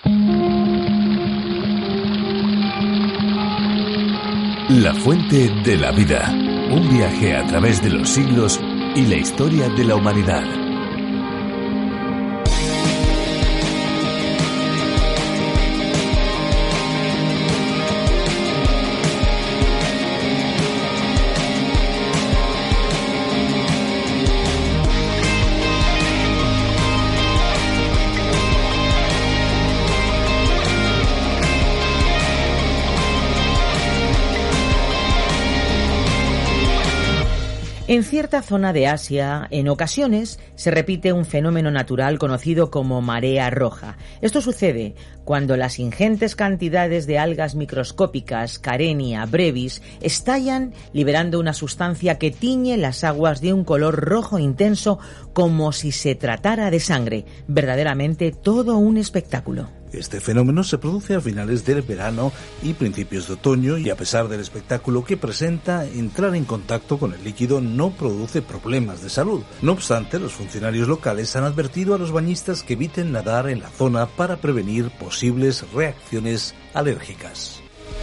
La fuente de la vida. Un viaje a través de los siglos y la historia de la humanidad. En cierta zona de Asia, en ocasiones, se repite un fenómeno natural conocido como marea roja. Esto sucede cuando las ingentes cantidades de algas microscópicas, Karenia brevis, estallan liberando una sustancia que tiñe las aguas de un color rojo intenso como si se tratara de sangre. Verdaderamente todo un espectáculo. Este fenómeno se produce a finales del verano y principios de otoño y a pesar del espectáculo que presenta, entrar en contacto con el líquido no produce problemas de salud. No obstante, los funcionarios locales han advertido a los bañistas que eviten nadar en la zona para prevenir posibles reacciones alérgicas.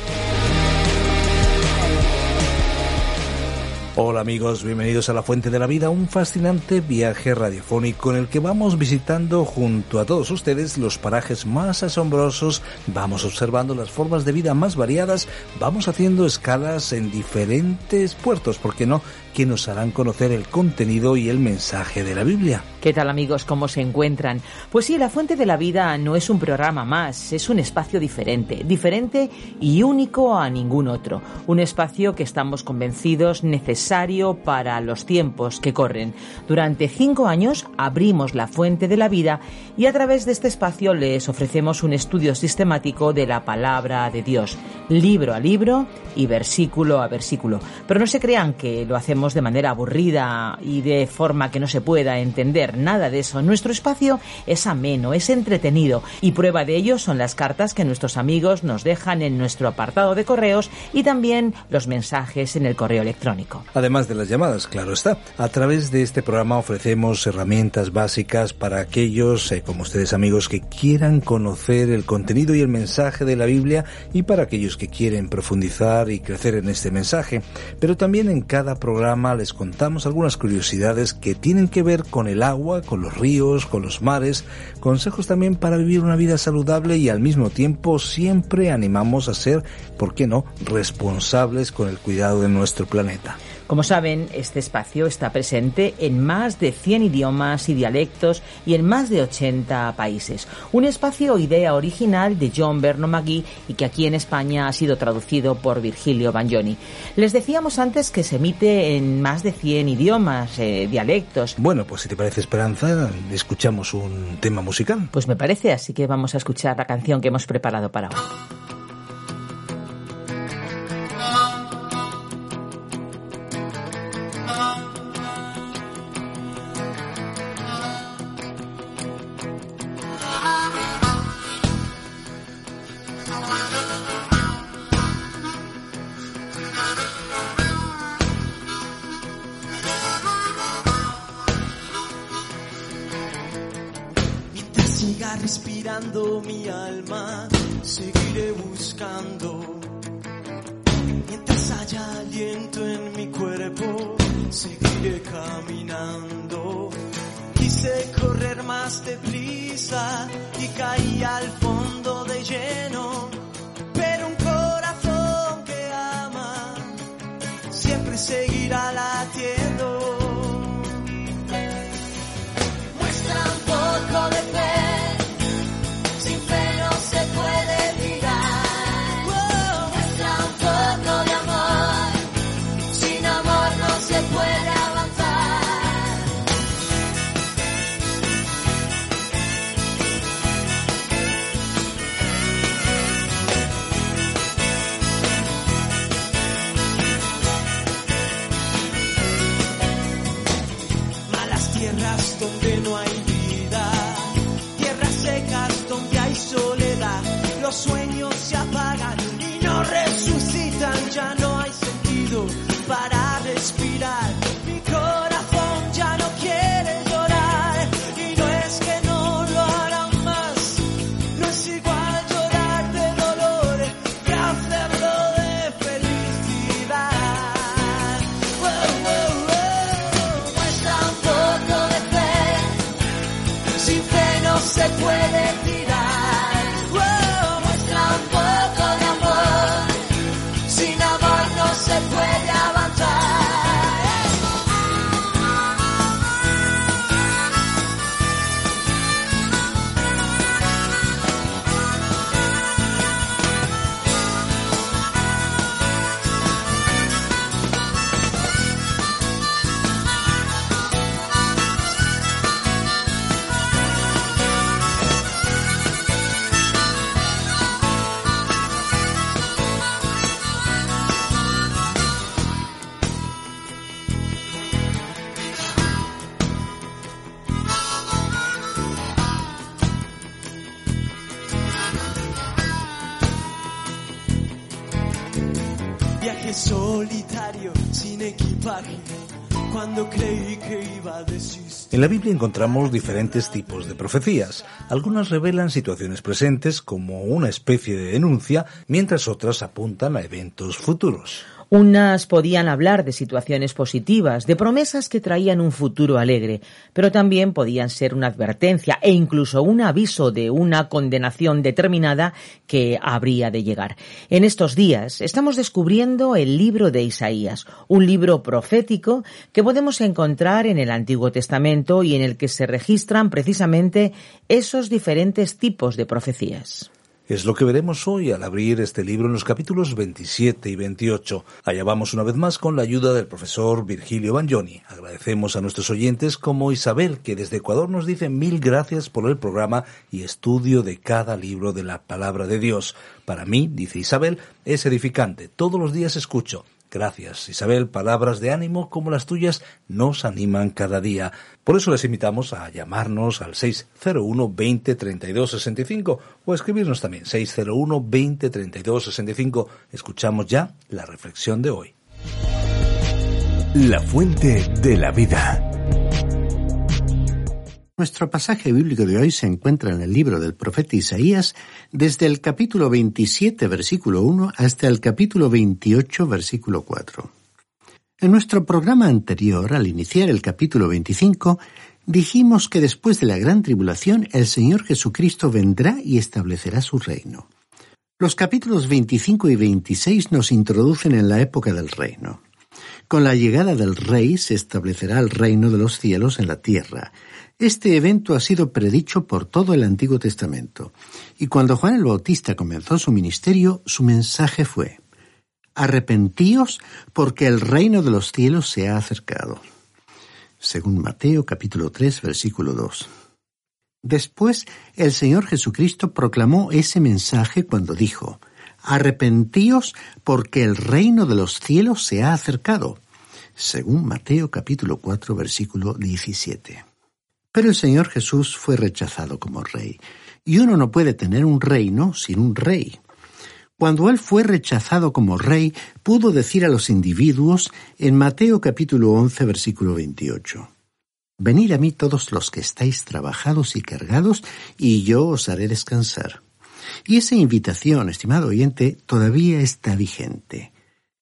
Hola amigos, bienvenidos a La Fuente de la Vida, un fascinante viaje radiofónico en el que vamos visitando junto a todos ustedes los parajes más asombrosos, vamos observando las formas de vida más variadas, vamos haciendo escalas en diferentes puertos, ¿por qué no?, que nos harán conocer el contenido y el mensaje de la Biblia. ¿Qué tal amigos? ¿Cómo se encuentran? Pues sí, La Fuente de la Vida no es un programa más, es un espacio diferente y único a ningún otro. Un espacio que estamos convencidos necesario para los tiempos que corren. Durante 5 años abrimos La Fuente de la Vida y a través de este espacio les ofrecemos un estudio sistemático de la palabra de Dios, libro a libro y versículo a versículo. Pero no se crean que lo hacemos de manera aburrida y de forma que no se pueda entender nada de eso. Nuestro espacio es ameno, es entretenido y prueba de ello son las cartas que nuestros amigos nos dejan en nuestro apartado de correos y también los mensajes en el correo electrónico. Además de las llamadas, claro está. A través de este programa ofrecemos herramientas básicas para aquellos, como ustedes amigos, que quieran conocer el contenido y el mensaje de la Biblia y para aquellos que quieren profundizar y crecer en este mensaje. Pero también en cada programa les contamos algunas curiosidades que tienen que ver con el agua, con los ríos, con los mares, consejos también para vivir una vida saludable y al mismo tiempo siempre animamos a ser, ¿por qué no?, responsables con el cuidado de nuestro planeta. Como saben, este espacio está presente en más de 100 idiomas y dialectos y en más de 80 países. Un espacio idea original de John Vernon McGee y que aquí en España ha sido traducido por Virgilio Bagnoni. Les decíamos antes que se emite en más de 100 idiomas, dialectos. Bueno, pues si te parece, Esperanza, escuchamos un tema musical. Pues me parece, así que vamos a escuchar la canción que hemos preparado para hoy. Respirando mi alma, seguiré buscando. Mientras haya aliento en mi cuerpo, seguiré caminando. Quise correr más deprisa y caí al fondo de lleno. Pero un corazón que ama siempre seguirá latiendo. Muestra un poco de fe. puede tirar. Oh, muestra un poco de amor, sin amor no se puede avanzar. Viaje solitario, sin equipaje, cuando creí que iba a desistir. En la Biblia encontramos diferentes tipos de profecías. Algunas revelan situaciones presentes como una especie de denuncia, mientras otras apuntan a eventos futuros. Unas podían hablar de situaciones positivas, de promesas que traían un futuro alegre, pero también podían ser una advertencia e incluso un aviso de una condenación determinada que habría de llegar. En estos días estamos descubriendo el libro de Isaías, un libro profético que podemos encontrar en el Antiguo Testamento y en el que se registran precisamente esos diferentes tipos de profecías. Es lo que veremos hoy al abrir este libro en los capítulos 27 y 28. Allá vamos una vez más con la ayuda del profesor Virgilio Bagnoni. Agradecemos a nuestros oyentes como Isabel, que desde Ecuador nos dice 1000 gracias por el programa y estudio de cada libro de la Palabra de Dios. Para mí, dice Isabel, es edificante. Todos los días escucho. Gracias, Isabel. Palabras de ánimo como las tuyas nos animan cada día. Por eso les invitamos a llamarnos al 601-20-32-65 o a escribirnos también 601-20-32-65. Escuchamos ya la reflexión de hoy. La fuente de la vida. Nuestro pasaje bíblico de hoy se encuentra en el libro del profeta Isaías desde el capítulo 27, versículo 1, hasta el capítulo 28, versículo 4. En nuestro programa anterior, al iniciar el capítulo 25, dijimos que después de la gran tribulación, el Señor Jesucristo vendrá y establecerá su reino. Los capítulos 25 y 26 nos introducen en la época del reino. Con la llegada del Rey se establecerá el reino de los cielos en la tierra. Este evento ha sido predicho por todo el Antiguo Testamento. Y cuando Juan el Bautista comenzó su ministerio, su mensaje fue: arrepentíos porque el reino de los cielos se ha acercado. Según Mateo capítulo 3, versículo 2. Después, el Señor Jesucristo proclamó ese mensaje cuando dijo: arrepentíos porque el reino de los cielos se ha acercado. Según Mateo capítulo 4, versículo 17. Pero el Señor Jesús fue rechazado como rey, y uno no puede tener un reino sin un rey. Cuando Él fue rechazado como rey, pudo decir a los individuos en Mateo capítulo 11, versículo 28, venid a mí todos los que estáis trabajados y cargados, y yo os haré descansar. Y esa invitación, estimado oyente, todavía está vigente.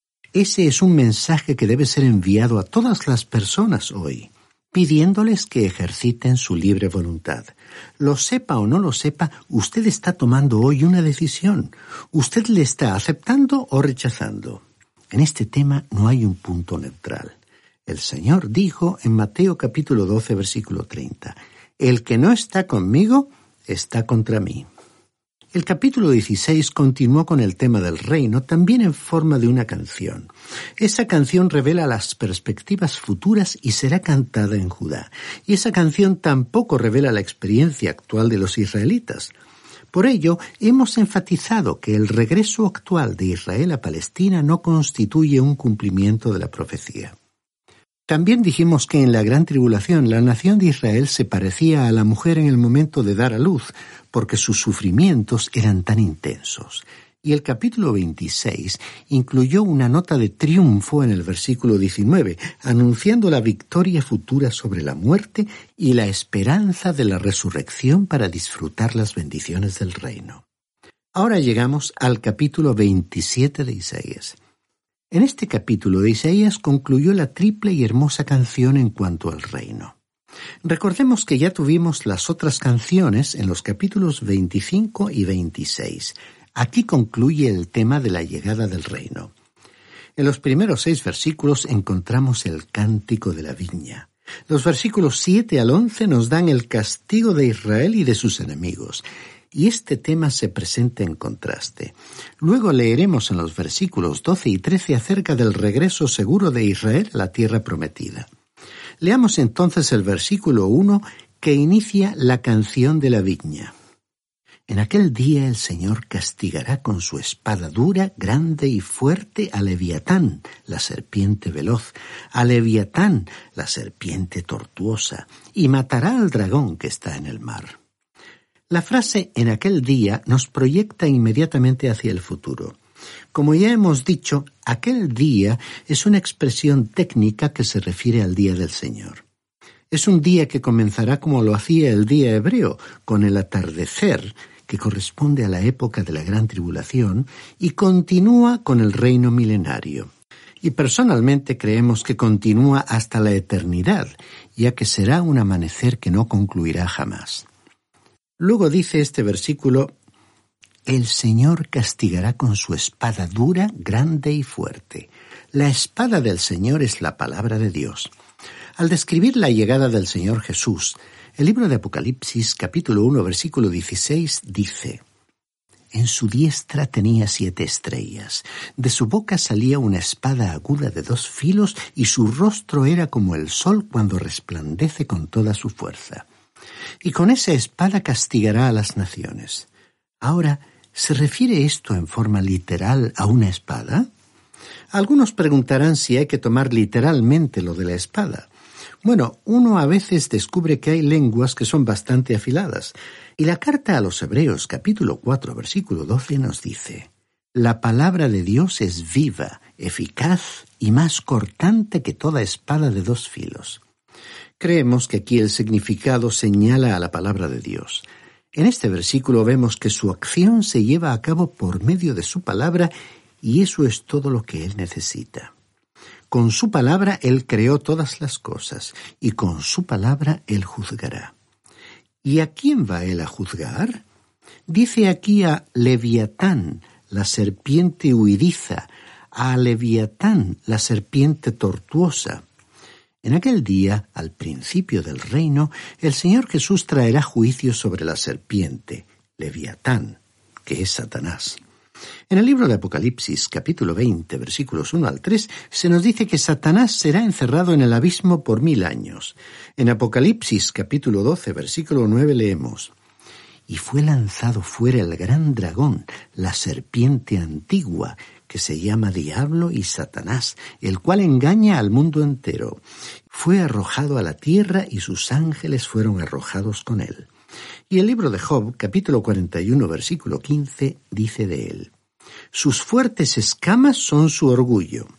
Ese es un mensaje que debe ser enviado a todas las personas hoy, pidiéndoles que ejerciten su libre voluntad. Lo sepa o no lo sepa, usted está tomando hoy una decisión. Usted le está aceptando o rechazando. En este tema no hay un punto neutral. El Señor dijo en Mateo capítulo 12, versículo 30, el que no está conmigo, está contra mí. El capítulo 16 continuó con el tema del reino, también en forma de una canción. Esa canción revela las perspectivas futuras y será cantada en Judá. Y esa canción tampoco revela la experiencia actual de los israelitas. Por ello, hemos enfatizado que el regreso actual de Israel a Palestina no constituye un cumplimiento de la profecía. También dijimos que en la gran tribulación la nación de Israel se parecía a la mujer en el momento de dar a luz, porque sus sufrimientos eran tan intensos. Y el capítulo 26 incluyó una nota de triunfo en el versículo 19, anunciando la victoria futura sobre la muerte y la esperanza de la resurrección para disfrutar las bendiciones del reino. Ahora llegamos al capítulo 27 de Isaías. En este capítulo de Isaías concluyó la triple y hermosa canción en cuanto al reino. Recordemos que ya tuvimos las otras canciones en los capítulos 25 y 26. Aquí concluye el tema de la llegada del reino. En los primeros 6 versículos encontramos el cántico de la viña. Los versículos 7 al 11 nos dan el castigo de Israel y de sus enemigos. Y este tema se presenta en contraste. Luego leeremos en los versículos 12 y 13 acerca del regreso seguro de Israel a la tierra prometida. Leamos entonces el versículo 1 que inicia la canción de la viña. En aquel día el Señor castigará con su espada dura, grande y fuerte a Leviatán, la serpiente veloz, a Leviatán, la serpiente tortuosa, y matará al dragón que está en el mar. La frase «en aquel día» nos proyecta inmediatamente hacia el futuro. Como ya hemos dicho, aquel día es una expresión técnica que se refiere al día del Señor. Es un día que comenzará como lo hacía el día hebreo, con el atardecer, que corresponde a la época de la gran tribulación, y continúa con el reino milenario. Y personalmente creemos que continúa hasta la eternidad, ya que será un amanecer que no concluirá jamás. Luego dice este versículo: el Señor castigará con su espada dura, grande y fuerte. La espada del Señor es la palabra de Dios. Al describir la llegada del Señor Jesús, el libro de Apocalipsis, capítulo 1, versículo 16, dice: en su diestra tenía 7 estrellas, de su boca salía una espada aguda de 2 filos, y su rostro era como el sol cuando resplandece con toda su fuerza. Y con esa espada castigará a las naciones. Ahora, ¿se refiere esto en forma literal a una espada? Algunos preguntarán si hay que tomar literalmente lo de la espada. Bueno, uno a veces descubre que hay lenguas que son bastante afiladas. Y la carta a los Hebreos, capítulo 4, versículo 12, nos dice: la palabra de Dios es viva, eficaz y más cortante que toda espada de 2 filos. Creemos que aquí el significado señala a la palabra de Dios. En este versículo vemos que su acción se lleva a cabo por medio de su palabra, y eso es todo lo que Él necesita. Con su palabra Él creó todas las cosas, y con su palabra Él juzgará. ¿Y a quién va Él a juzgar? Dice aquí a Leviatán, la serpiente huidiza, a Leviatán, la serpiente tortuosa. En aquel día, al principio del reino, el Señor Jesús traerá juicio sobre la serpiente, Leviatán, que es Satanás. En el libro de Apocalipsis, capítulo 20, versículos 1 al 3, se nos dice que Satanás será encerrado en el abismo por 1000 años. En Apocalipsis, capítulo 12, versículo 9, leemos: y fue lanzado fuera el gran dragón, la serpiente antigua, que se llama Diablo y Satanás, el cual engaña al mundo entero. Fue arrojado a la tierra y sus ángeles fueron arrojados con él. Y el libro de Job, capítulo 41, versículo 15, dice de él: sus fuertes escamas son su orgullo.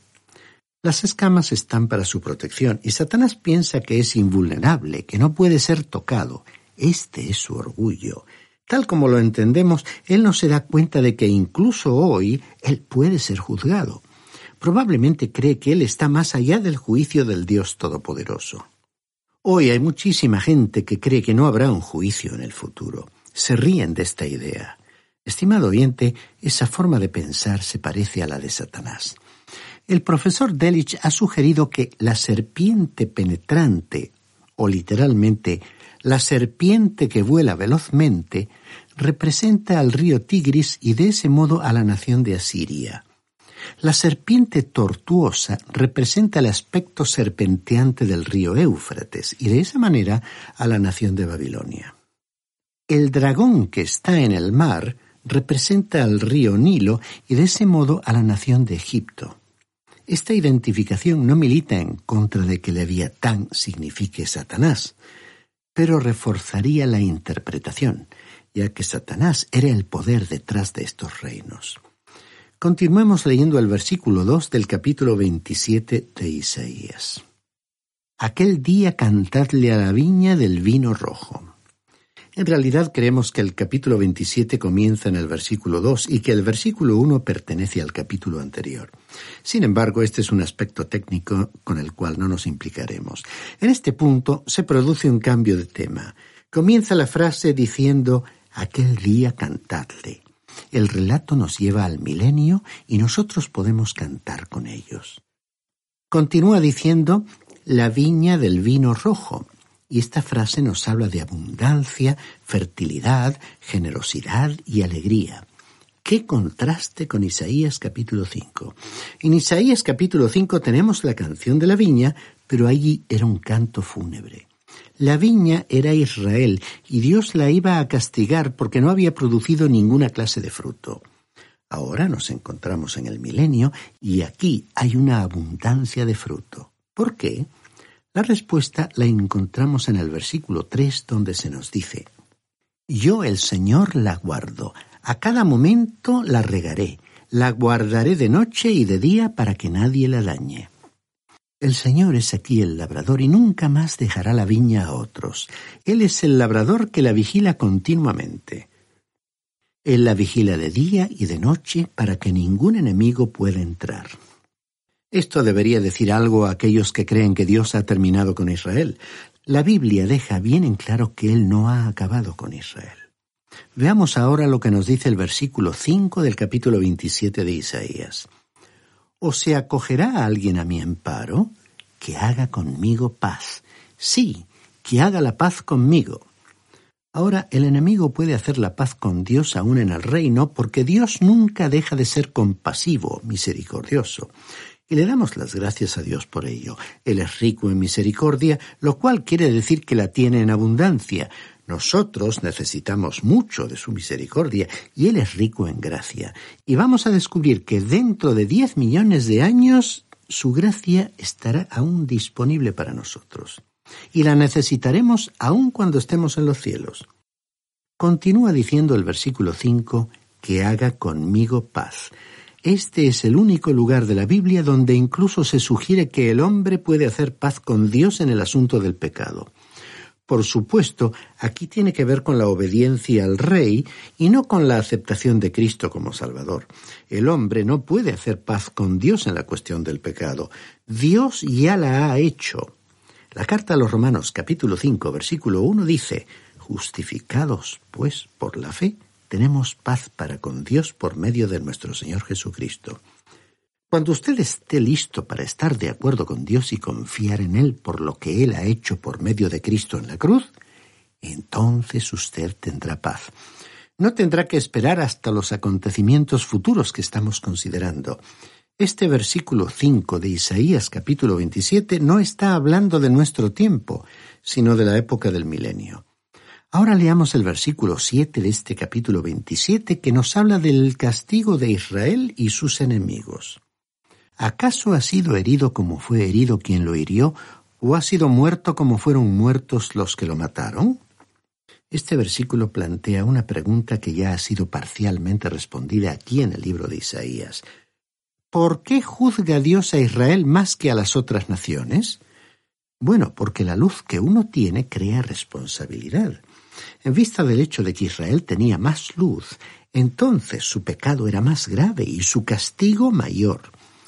Las escamas están para su protección, y Satanás piensa que es invulnerable, que no puede ser tocado. Este es su orgullo. Tal como lo entendemos, él no se da cuenta de que incluso hoy él puede ser juzgado. Probablemente cree que él está más allá del juicio del Dios Todopoderoso. Hoy hay muchísima gente que cree que no habrá un juicio en el futuro. Se ríen de esta idea. Estimado oyente, esa forma de pensar se parece a la de Satanás. El profesor Delitzsch ha sugerido que la serpiente penetrante, o literalmente la serpiente que vuela velozmente, representa al río Tigris y de ese modo a la nación de Asiria. La serpiente tortuosa representa el aspecto serpenteante del río Éufrates y de esa manera a la nación de Babilonia. El dragón que está en el mar representa al río Nilo y de ese modo a la nación de Egipto. Esta identificación no milita en contra de que Leviatán signifique Satanás, pero reforzaría la interpretación, ya que Satanás era el poder detrás de estos reinos. Continuemos leyendo el versículo 2 del capítulo 27 de Isaías. Aquel día cantadle a la viña del vino rojo. En realidad creemos que el capítulo 27 comienza en el versículo 2 y que el versículo 1 pertenece al capítulo anterior. Sin embargo, este es un aspecto técnico con el cual no nos implicaremos. En este punto se produce un cambio de tema. Comienza la frase diciendo: aquel día cantadle. El relato nos lleva al milenio y nosotros podemos cantar con ellos. Continúa diciendo: la viña del vino rojo. Y esta frase nos habla de abundancia, fertilidad, generosidad y alegría. ¡Qué contraste con Isaías capítulo 5! En Isaías capítulo 5 tenemos la canción de la viña, pero allí era un canto fúnebre. La viña era Israel y Dios la iba a castigar porque no había producido ninguna clase de fruto. Ahora nos encontramos en el milenio y aquí hay una abundancia de fruto. ¿Por qué? La respuesta la encontramos en el versículo 3, donde se nos dice: yo, el Señor, la guardo, a cada momento la regaré, la guardaré de noche y de día para que nadie la dañe. El Señor es aquí el labrador y nunca más dejará la viña a otros. Él es el labrador que la vigila continuamente. Él la vigila de día y de noche para que ningún enemigo pueda entrar. Esto debería decir algo a aquellos que creen que Dios ha terminado con Israel. La Biblia deja bien en claro que Él no ha acabado con Israel. Veamos ahora lo que nos dice el versículo 5 del capítulo 27 de Isaías. ¿O se acogerá alguien a mi amparo? Que haga conmigo paz. Sí, que haga la paz conmigo. Ahora, el enemigo puede hacer la paz con Dios aún en el reino, porque Dios nunca deja de ser compasivo, misericordioso. Y le damos las gracias a Dios por ello. Él es rico en misericordia, lo cual quiere decir que la tiene en abundancia. Nosotros necesitamos mucho de su misericordia y Él es rico en gracia. Y vamos a descubrir que dentro de 10 millones de años su gracia estará aún disponible para nosotros. Y la necesitaremos aún cuando estemos en los cielos. Continúa diciendo el versículo 5, que haga conmigo paz. Este es el único lugar de la Biblia donde incluso se sugiere que el hombre puede hacer paz con Dios en el asunto del pecado. Por supuesto, aquí tiene que ver con la obediencia al Rey y no con la aceptación de Cristo como Salvador. El hombre no puede hacer paz con Dios en la cuestión del pecado. Dios ya la ha hecho. La carta a los Romanos, capítulo 5, versículo 1, dice: justificados, pues, por la fe, tenemos paz para con Dios por medio de nuestro Señor Jesucristo. Cuando usted esté listo para estar de acuerdo con Dios y confiar en Él por lo que Él ha hecho por medio de Cristo en la cruz, entonces usted tendrá paz. No tendrá que esperar hasta los acontecimientos futuros que estamos considerando. Este versículo 5 de Isaías capítulo 27 no está hablando de nuestro tiempo, sino de la época del milenio. Ahora leamos el versículo 7 de este capítulo 27 que nos habla del castigo de Israel y sus enemigos. ¿Acaso ha sido herido como fue herido quien lo hirió, o ha sido muerto como fueron muertos los que lo mataron? Este versículo plantea una pregunta que ya ha sido parcialmente respondida aquí en el libro de Isaías. ¿Por qué juzga Dios a Israel más que a las otras naciones? Bueno, porque la luz que uno tiene crea responsabilidad. En vista del hecho de que Israel tenía más luz, entonces su pecado era más grave y su castigo mayor.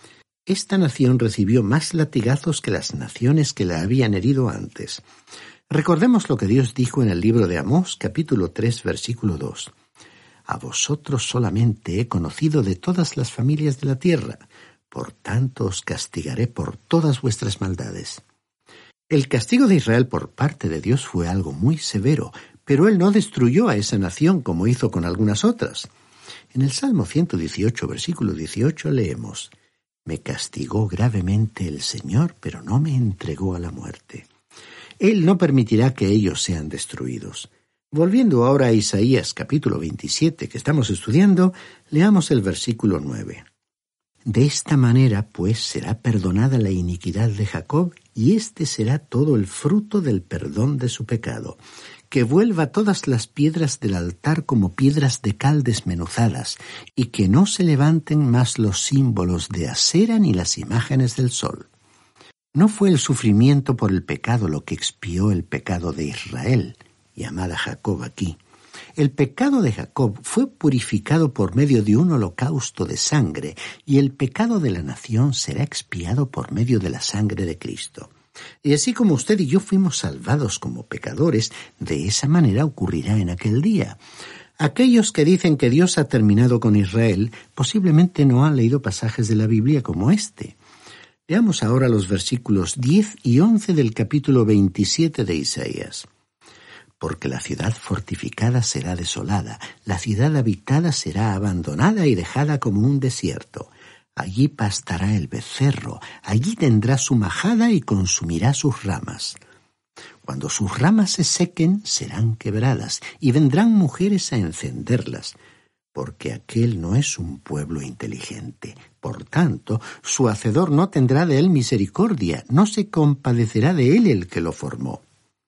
Esta nación recibió más latigazos que las naciones que la habían herido antes. Recordemos lo que Dios dijo en el libro de Amós, capítulo 3, versículo 2. A vosotros solamente he conocido de todas las familias de la tierra, por tanto os castigaré por todas vuestras maldades. El castigo de Israel por parte de Dios fue algo muy severo, pero Él no destruyó a esa nación como hizo con algunas otras. En el Salmo 118, versículo 18, leemos: Me castigó gravemente el Señor, pero no me entregó a la muerte. Él no permitirá que ellos sean destruidos. Volviendo ahora a Isaías capítulo 27 que estamos estudiando, leamos el versículo 9. De esta manera, pues, será perdonada la iniquidad de Jacob, y este será todo el fruto del perdón de su pecado. Que vuelva todas las piedras del altar como piedras de cal desmenuzadas, y que no se levanten más los símbolos de Asera ni las imágenes del sol. No fue el sufrimiento por el pecado lo que expió el pecado de Israel, llamada Jacob aquí. El pecado de Jacob fue purificado por medio de un holocausto de sangre, y el pecado de la nación será expiado por medio de la sangre de Cristo. Y así como usted y yo fuimos salvados como pecadores, de esa manera ocurrirá en aquel día. Aquellos que dicen que Dios ha terminado con Israel posiblemente no han leído pasajes de la Biblia como este. Veamos ahora los versículos 10 y 11 del capítulo 27 de Isaías. Porque la ciudad fortificada será desolada, la ciudad habitada será abandonada y dejada como un desierto. Allí pastará el becerro, allí tendrá su majada y consumirá sus ramas. Cuando sus ramas se sequen, serán quebradas, y vendrán mujeres a encenderlas, porque aquel no es un pueblo inteligente. Por tanto, su hacedor no tendrá de él misericordia, no se compadecerá de él el que lo formó.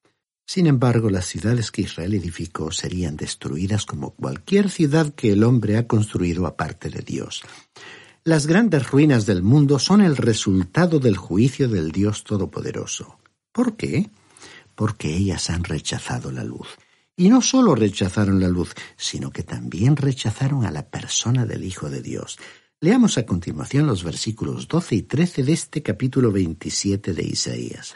Sin embargo, las ciudades que Israel edificó serían destruidas como cualquier ciudad que el hombre ha construido aparte de Dios. Las grandes ruinas del mundo son el resultado del juicio del Dios Todopoderoso. ¿Por qué? Porque ellas han rechazado la luz. Y no solo rechazaron la luz, sino que también rechazaron a la persona del Hijo de Dios. Leamos a continuación los versículos 12 y 13 de este capítulo 27 de Isaías.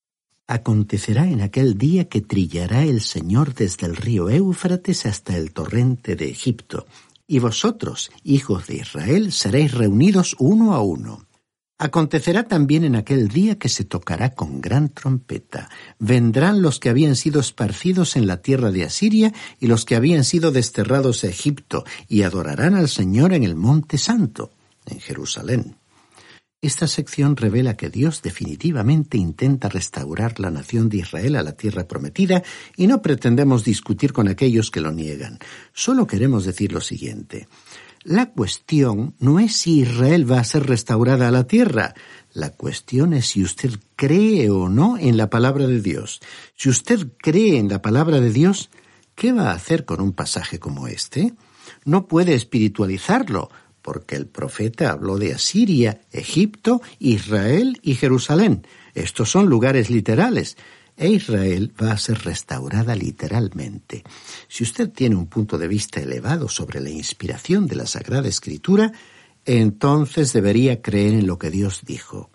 Acontecerá en aquel día que trillará el Señor desde el río Éufrates hasta el torrente de Egipto, y vosotros, hijos de Israel, seréis reunidos uno a uno. Acontecerá también en aquel día que se tocará con gran trompeta. Vendrán los que habían sido esparcidos en la tierra de Asiria y los que habían sido desterrados a Egipto, y adorarán al Señor en el Monte Santo, en Jerusalén. Esta sección revela que Dios definitivamente intenta restaurar la nación de Israel a la tierra prometida, y no pretendemos discutir con aquellos que lo niegan. Solo queremos decir lo siguiente. La cuestión no es si Israel va a ser restaurada a la tierra. La cuestión es si usted cree o no en la palabra de Dios. Si usted cree en la palabra de Dios, ¿qué va a hacer con un pasaje como este? No puede espiritualizarlo, porque el profeta habló de Asiria, Egipto, Israel y Jerusalén. Estos son lugares literales, e Israel va a ser restaurada literalmente. Si usted tiene un punto de vista elevado sobre la inspiración de la Sagrada Escritura, entonces debería creer en lo que Dios dijo.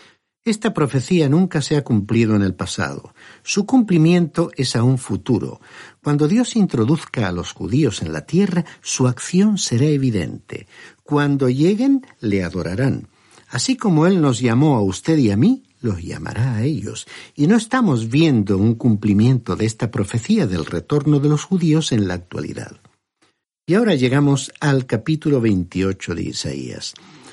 Esta profecía nunca se ha cumplido en el pasado. Su cumplimiento es aún futuro. Cuando Dios introduzca a los judíos en la tierra, su acción será evidente. Cuando lleguen, le adorarán. Así como Él nos llamó a usted y a mí, los llamará a ellos. Y no estamos viendo un cumplimiento de esta profecía del retorno de los judíos en la actualidad. Y ahora llegamos al capítulo 28 de Isaías.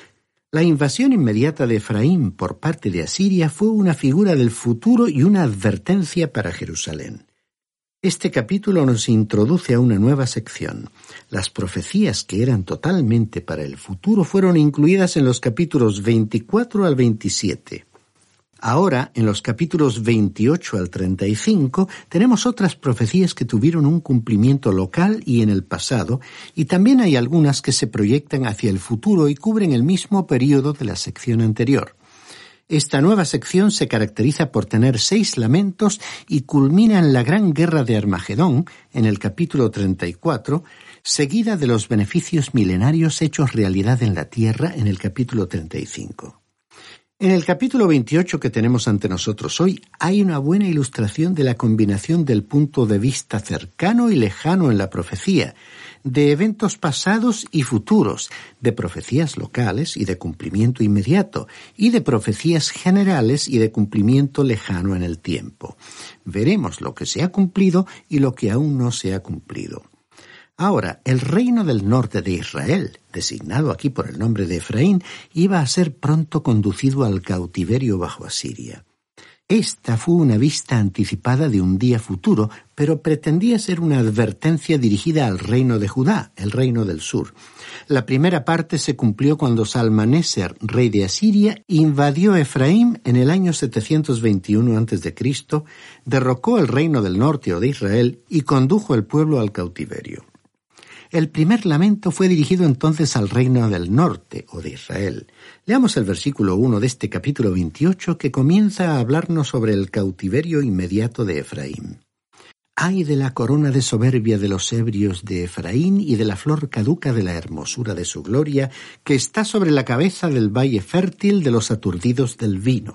La invasión inmediata de Efraín por parte de Asiria fue una figura del futuro y una advertencia para Jerusalén. Este capítulo nos introduce a una nueva sección. Las profecías que eran totalmente para el futuro fueron incluidas en los capítulos 24 al 27. Ahora, en los capítulos 28 al 35, tenemos otras profecías que tuvieron un cumplimiento local y en el pasado, y también hay algunas que se proyectan hacia el futuro y cubren el mismo período de la sección anterior. Esta nueva sección se caracteriza por tener 6 lamentos y culmina en la gran guerra de Armagedón, en el capítulo 34, seguida de los beneficios milenarios hechos realidad en la tierra, en el capítulo 35. En el capítulo 28 que tenemos ante nosotros hoy hay una buena ilustración de la combinación del punto de vista cercano y lejano en la profecía, de eventos pasados y futuros, de profecías locales y de cumplimiento inmediato, y de profecías generales y de cumplimiento lejano en el tiempo. Veremos lo que se ha cumplido y lo que aún no se ha cumplido. Ahora, el reino del norte de Israel, designado aquí por el nombre de Efraín, iba a ser pronto conducido al cautiverio bajo Asiria. Esta fue una vista anticipada de un día futuro, pero pretendía ser una advertencia dirigida al reino de Judá, el reino del sur. La primera parte se cumplió cuando Salmaneser, rey de Asiria, invadió Efraín en el año 721 a.C., derrocó el reino del norte o de Israel y condujo el pueblo al cautiverio. El primer lamento fue dirigido entonces al reino del norte, o de Israel. Leamos el versículo 1 de este capítulo 28, que comienza a hablarnos sobre el cautiverio inmediato de Efraín. Ay de la corona de soberbia de los ebrios de Efraín y de la flor caduca de la hermosura de su gloria, que está sobre la cabeza del valle fértil de los aturdidos del vino.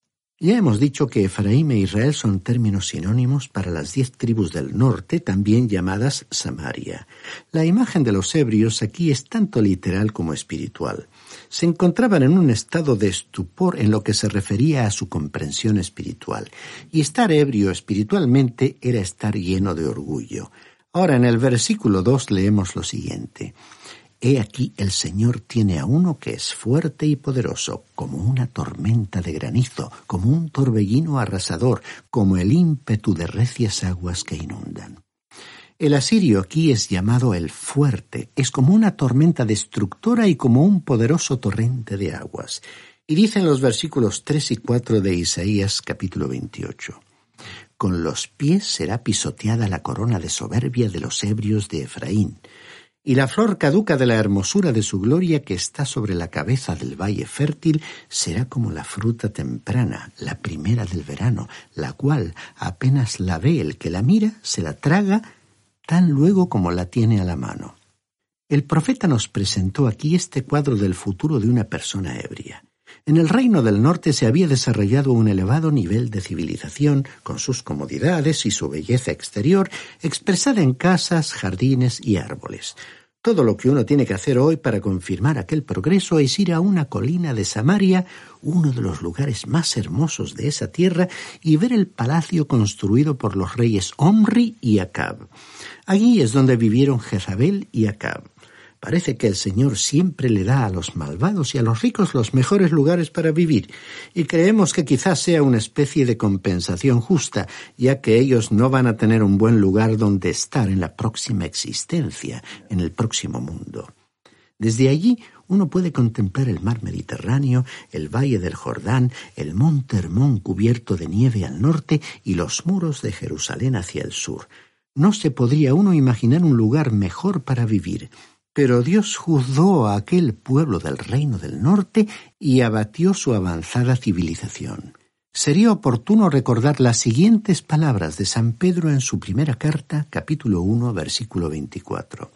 Ya hemos dicho que Efraín e Israel son términos sinónimos para las 10 tribus del norte, también llamadas Samaria. La imagen de los ebrios aquí es tanto literal como espiritual. Se encontraban en un estado de estupor en lo que se refería a su comprensión espiritual, y estar ebrio espiritualmente era estar lleno de orgullo. Ahora, en el versículo 2 leemos lo siguiente: He aquí el Señor tiene a uno que es fuerte y poderoso, como una tormenta de granizo, como un torbellino arrasador, como el ímpetu de recias aguas que inundan. El asirio aquí es llamado el fuerte, es como una tormenta destructora y como un poderoso torrente de aguas. Y dicen los versículos 3 y 4 de Isaías capítulo 28. Con los pies será pisoteada la corona de soberbia de los ebrios de Efraín, y la flor caduca de la hermosura de su gloria que está sobre la cabeza del valle fértil será como la fruta temprana, la primera del verano, la cual apenas la ve el que la mira, se la traga tan luego como la tiene a la mano. El profeta nos presentó aquí este cuadro del futuro de una persona ebria. En el reino del norte se había desarrollado un elevado nivel de civilización, con sus comodidades y su belleza exterior, expresada en casas, jardines y árboles. Todo lo que uno tiene que hacer hoy para confirmar aquel progreso es ir a una colina de Samaria, uno de los lugares más hermosos de esa tierra, y ver el palacio construido por los reyes Omri y Acab. Allí es donde vivieron Jezabel y Acab. Parece que el Señor siempre le da a los malvados y a los ricos los mejores lugares para vivir, y creemos que quizás sea una especie de compensación justa, ya que ellos no van a tener un buen lugar donde estar en la próxima existencia, en el próximo mundo. Desde allí uno puede contemplar el mar Mediterráneo, el valle del Jordán, el monte Hermón cubierto de nieve al norte y los muros de Jerusalén hacia el sur. No se podría uno imaginar un lugar mejor para vivir. Pero Dios juzgó a aquel pueblo del reino del norte y abatió su avanzada civilización. Sería oportuno recordar las siguientes palabras de San Pedro en su primera carta, capítulo 1, versículo 24.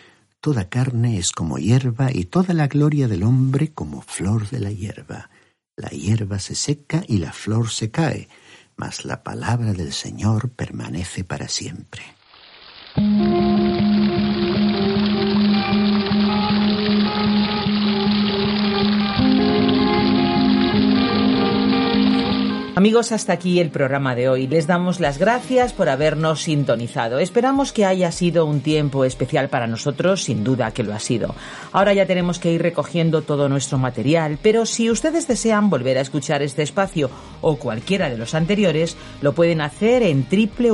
Toda carne es como hierba y toda la gloria del hombre como flor de la hierba. La hierba se seca y la flor se cae, mas la palabra del Señor permanece para siempre. Amigos, hasta aquí el programa de hoy. Les damos las gracias por habernos sintonizado. Esperamos que haya sido un tiempo especial para nosotros, sin duda que lo ha sido. Ahora ya tenemos que ir recogiendo todo nuestro material, pero si ustedes desean volver a escuchar este espacio o cualquiera de los anteriores, lo pueden hacer en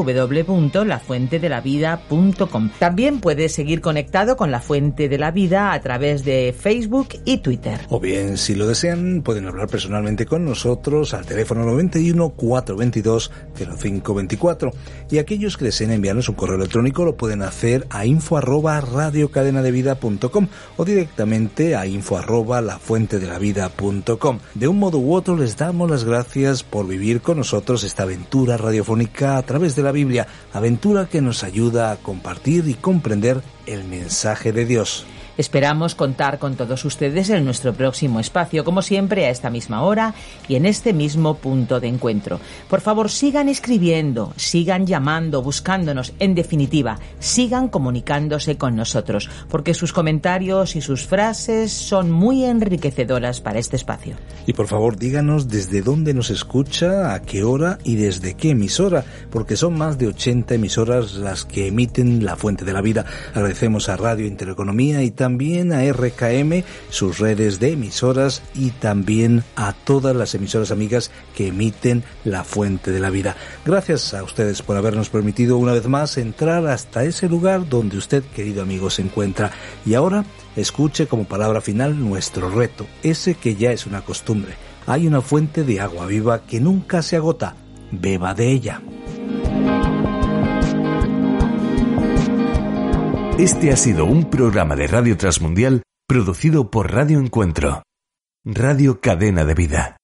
www.lafuentedelavida.com. También puedes seguir conectado con La Fuente de la Vida a través de Facebook y Twitter. O bien, si lo desean, pueden hablar personalmente con nosotros al teléfono 91 422 0524, y aquellos que deseen enviarnos un correo electrónico lo pueden hacer a info@radiocadenadevida.com o directamente a info@lafuentedelavida.com. De un modo u otro les damos las gracias por vivir con nosotros esta aventura radiofónica a través de la Biblia, aventura que nos ayuda a compartir y comprender el mensaje de Dios. Esperamos contar con todos ustedes en nuestro próximo espacio, como siempre a esta misma hora y en este mismo punto de encuentro. Por favor, sigan escribiendo, sigan llamando, buscándonos, en definitiva, sigan comunicándose con nosotros, porque sus comentarios y sus frases son muy enriquecedoras para este espacio. Y por favor, díganos desde dónde nos escucha, a qué hora y desde qué emisora, porque son más de 80 emisoras las que emiten La Fuente de la Vida. Agradecemos a Radio Intereconomía y también a RKM, sus redes de emisoras, y también a todas las emisoras amigas que emiten La Fuente de la Vida. Gracias a ustedes por habernos permitido una vez más entrar hasta ese lugar donde usted, querido amigo, se encuentra. Y ahora, escuche como palabra final nuestro reto, ese que ya es una costumbre. Hay una fuente de agua viva que nunca se agota. Beba de ella. Este ha sido un programa de Radio Transmundial producido por Radio Encuentro, Radio Cadena de Vida.